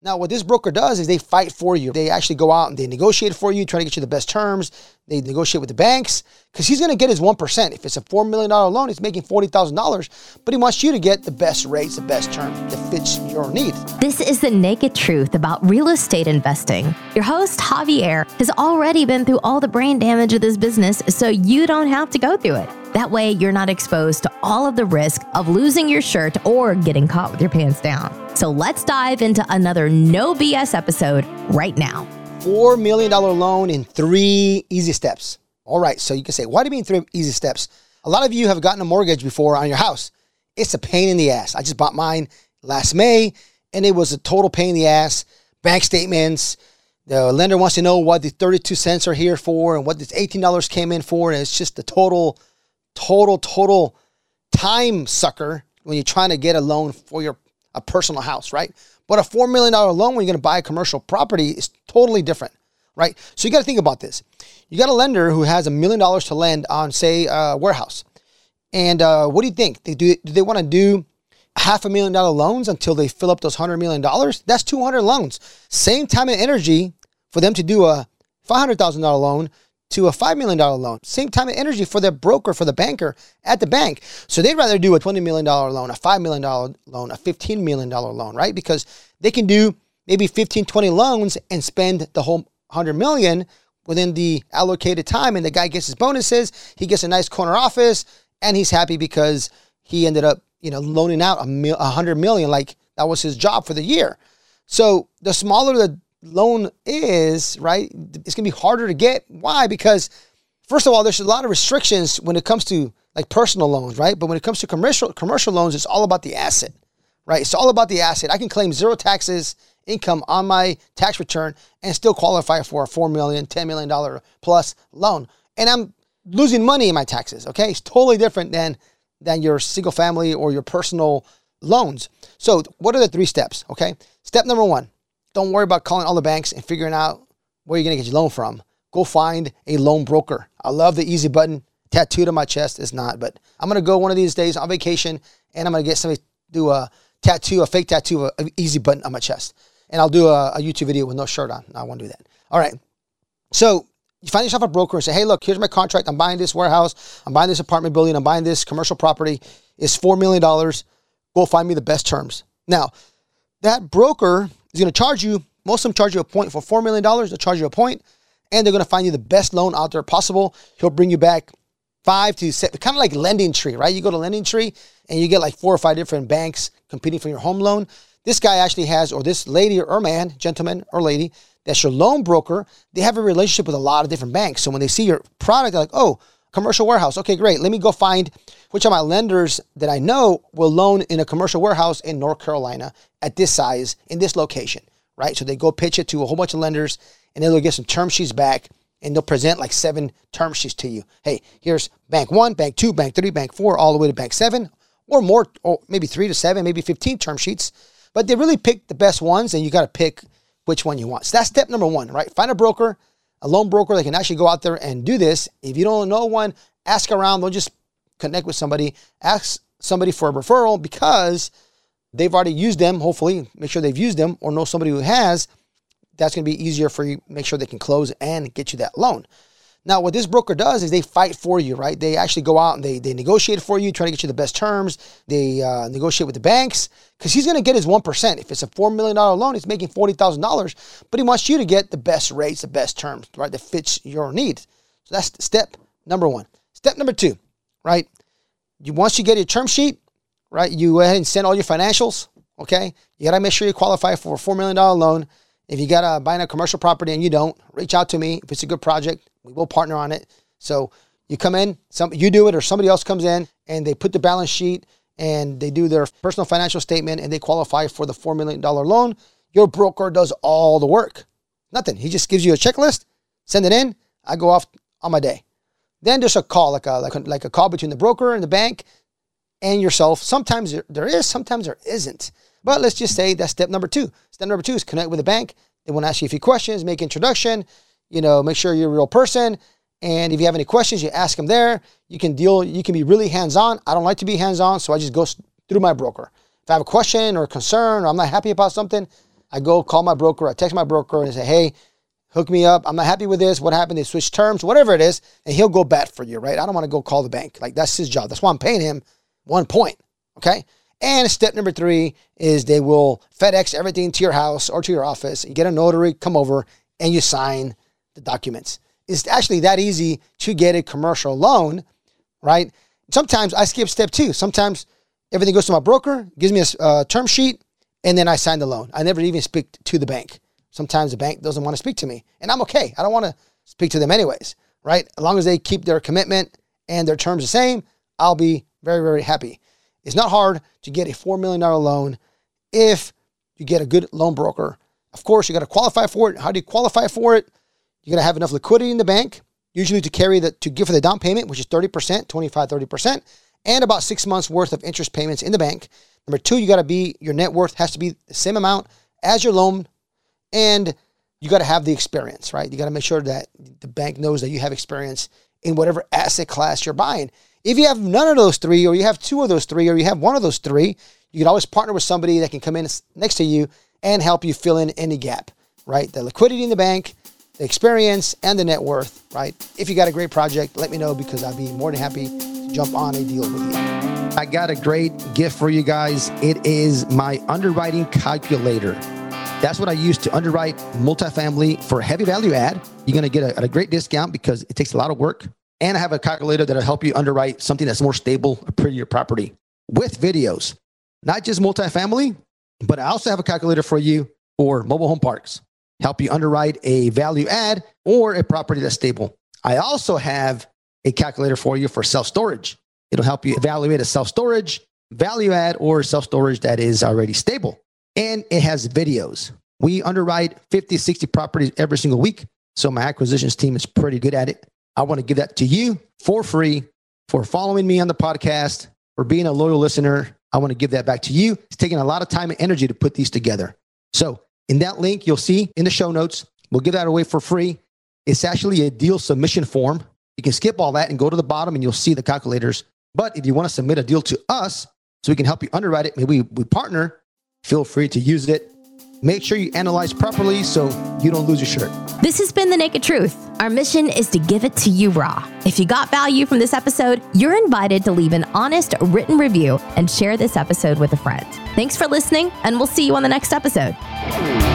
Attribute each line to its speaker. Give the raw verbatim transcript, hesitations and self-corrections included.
Speaker 1: Now, what this broker does is they fight for you. They actually go out and they negotiate for you, try to get you the best terms. They negotiate with the banks because he's going to get his one percent. If it's a four million dollars loan, he's making forty thousand dollars, but he wants you to get the best rates, the best terms that fits your needs.
Speaker 2: This is the naked truth about real estate investing. Your host, Javier, has already been through all the brain damage of this business, so you don't have to go through it. That way, you're not exposed to all of the risk of losing your shirt or getting caught with your pants down. So let's dive into another no B S episode right now.
Speaker 1: four million dollars loan in three easy steps. All right, so you can say, why do you mean three easy steps? A lot of you have gotten a mortgage before on your house. It's a pain in the ass. I just bought mine last May, and it was a total pain in the ass. Bank statements. The lender wants to know what the thirty-two cents are here for and what this eighteen dollars came in for, and it's just the total, total, total time sucker when you're trying to get a loan for your a personal house, right? But a four million dollars loan when you're going to buy a commercial property is totally different, right? So you got to think about this. You got a lender who has a million dollars to lend on, say, a warehouse. And uh, what do you think? They do, do they want to do half a million dollar loans until they fill up those one hundred million dollars? That's two hundred loans. Same time and energy for them to do a five hundred thousand dollars loan to a five million dollars loan. Same time and energy for the broker, for the banker at the bank. So they'd rather do a twenty million dollars loan, a five million dollars loan, a fifteen million dollars loan, right? Because they can do maybe fifteen, twenty loans and spend the whole one hundred million dollars within the allocated time. And the guy gets his bonuses. He gets a nice corner office and he's happy because he ended up, you know, loaning out a mil- one hundred million dollars, like that was his job for the year. So the smaller the loan is, right, it's going to be harder to get. Why? Because first of all, there's a lot of restrictions when it comes to like personal loans, right? But when it comes to commercial commercial loans, it's all about the asset, right? It's all about the asset. I can claim zero taxes income on my tax return and still qualify for a four million dollars, ten million dollars plus loan. And I'm losing money in my taxes, okay? It's totally different than, than your single family or your personal loans. So what are the three steps, okay? Step number one, don't worry about calling all the banks and figuring out where you're going to get your loan from. Go find a loan broker. I love the easy button tattooed on my chest. It's not, but I'm going to go one of these days on vacation and I'm going to get somebody to do a tattoo, a fake tattoo of an easy button on my chest. And I'll do a, a YouTube video with no shirt on. No, I won't do that. All right. So you find yourself a broker and say, hey, look, here's my contract. I'm buying this warehouse. I'm buying this apartment building. I'm buying this commercial property. It's four million dollars. Go find me the best terms. Now, that broker is going to charge you, most of them charge you a point for four million dollars. They'll charge you a point, and they're going to find you the best loan out there possible. He'll bring you back five to seven, kind of like Lending Tree, right? You go to Lending Tree, and you get like four or five different banks competing for your home loan. This guy actually has, or this lady or man, gentleman or lady, that's your loan broker. They have a relationship with a lot of different banks. So when they see your product, they're like, oh, commercial warehouse. Okay, great. Let me go find which of my lenders that I know will loan in a commercial warehouse in North Carolina at this size, in this location, right? So they go pitch it to a whole bunch of lenders, and then they'll get some term sheets back, and they'll present like seven term sheets to you. Hey, here's bank one, bank two, bank three, bank four, all the way to bank seven, or more, or maybe three to seven, maybe fifteen term sheets. But they really pick the best ones, and you got to pick which one you want. So that's step number one, right? Find a broker, a loan broker that can actually go out there and do this. If you don't know one, ask around. Don't just connect with somebody. Ask somebody for a referral because they've already used them. Hopefully, make sure they've used them or know somebody who has. That's going to be easier for you. Make sure they can close and get you that loan. Now, what this broker does is they fight for you, right? They actually go out and they, they negotiate for you, try to get you the best terms. They uh, negotiate with the banks because he's going to get his one percent. If it's a four million dollars loan, he's making forty thousand dollars, but he wants you to get the best rates, the best terms, right, that fits your needs. So that's step number one. Step number two, right? You Once you get your term sheet, right, you go ahead and send all your financials, okay? You got to make sure you qualify for a four million dollars loan. If you got to buy a commercial property and you don't, reach out to me. If it's a good project, we will partner on it. So you come in, some you do it, or somebody else comes in and they put the balance sheet and they do their personal financial statement and they qualify for the four million dollars loan. Your broker does all the work. Nothing. He just gives you a checklist, send it in, I go off on my day. Then there's a call, like a, like a, like a call between the broker and the bank and yourself. Sometimes there, there is, sometimes there isn't. But let's just say that's step number two. Step number two is connect with the bank. They want to ask you a few questions, make introduction, you know, make sure you're a real person. And if you have any questions, you ask them there. You can deal, you can be really hands-on. I don't like to be hands-on, so I just go through my broker. If I have a question or a concern or I'm not happy about something, I go call my broker, I text my broker and say, hey, hook me up. I'm not happy with this. What happened? They switched terms, whatever it is. And he'll go bat for you, right? I don't want to go call the bank. Like, that's his job. That's why I'm paying him one point, okay? And step number three is they will FedEx everything to your house or to your office. You get a notary, come over, and you sign the documents. It's actually that easy to get a commercial loan, right? Sometimes I skip step two. Sometimes everything goes to my broker, gives me a uh, term sheet, and then I sign the loan. I never even speak to the bank. Sometimes the bank doesn't want to speak to me, and I'm okay. I don't want to speak to them anyways, right? As long as they keep their commitment and their terms the same, I'll be very, very happy. It's not hard to get a four million dollars loan if you get a good loan broker. Of course, you got to qualify for it. How do you qualify for it? You got to have enough liquidity in the bank, usually to carry the, to give for the down payment, which is thirty percent, twenty-five, thirty percent, and about six months worth of interest payments in the bank. Number two, you got to be, your net worth has to be the same amount as your loan. And you got to have the experience, right? You got to make sure that the bank knows that you have experience in whatever asset class you're buying. If you have none of those three, or you have two of those three, or you have one of those three, you can always partner with somebody that can come in next to you and help you fill in any gap, right? The liquidity in the bank, the experience, and the net worth, right? If you got a great project, let me know, because I'll be more than happy to jump on a deal with you. I got a great gift for you guys. It is my underwriting calculator. That's what I use to underwrite multifamily for heavy value add. You're going to get a, a great discount because it takes a lot of work. And I have a calculator that'll help you underwrite something that's more stable, a prettier property with videos. Not just multifamily, but I also have a calculator for you for mobile home parks. Help you underwrite a value add or a property that's stable. I also have a calculator for you for self-storage. It'll help you evaluate a self-storage, value add, or self-storage that is already stable. And it has videos. We underwrite fifty, sixty properties every single week. So my acquisitions team is pretty good at it. I want to give that to you for free for following me on the podcast, for being a loyal listener. I want to give that back to you. It's taking a lot of time and energy to put these together. So in that link, you'll see in the show notes, we'll give that away for free. It's actually a deal submission form. You can skip all that and go to the bottom and you'll see the calculators. But if you want to submit a deal to us so we can help you underwrite it, maybe we partner, feel free to use it. Make sure you analyze properly so you don't lose your shirt.
Speaker 2: This has been The Naked Truth. Our mission is to give it to you raw. If you got value from this episode, you're invited to leave an honest written review and share this episode with a friend. Thanks for listening, and we'll see you on the next episode.